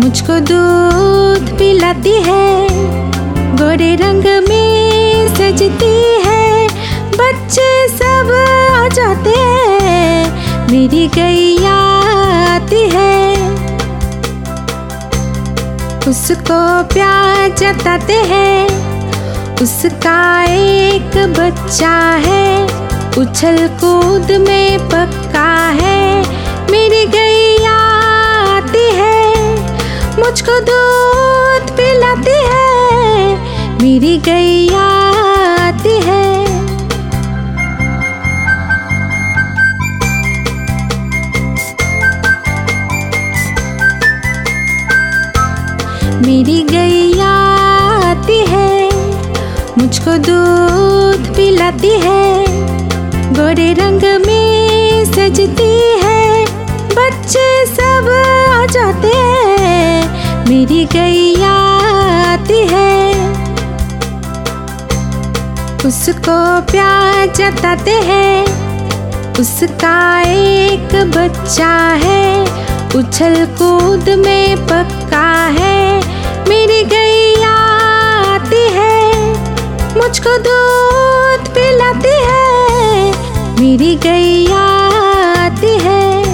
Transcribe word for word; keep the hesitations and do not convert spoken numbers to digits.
मुझको दूध पिलाती है, गोरे रंग में सजती है। बच्चे सब आ जाते हैं, मेरी गैया आती है। उसको प्यार जताते हैं, उसका एक बच्चा है, उछल कूद में पक्का है। मेरी गैया आती है, मुझको दूध पिलाती है, मेरी गैया आती है। मेरी गैया आती है, मुझको दूध पिलाती है, गोरे रंग में सजती है। बच्चे सब आ जाते हैं, मेरी गैया आती है। उसको प्यार जताते हैं, उसका एक बच्चा है, उछल कूद में पक्का है। मेरी गैया आती है, मुझको दूध पिलाती है, मेरी गैया आती है।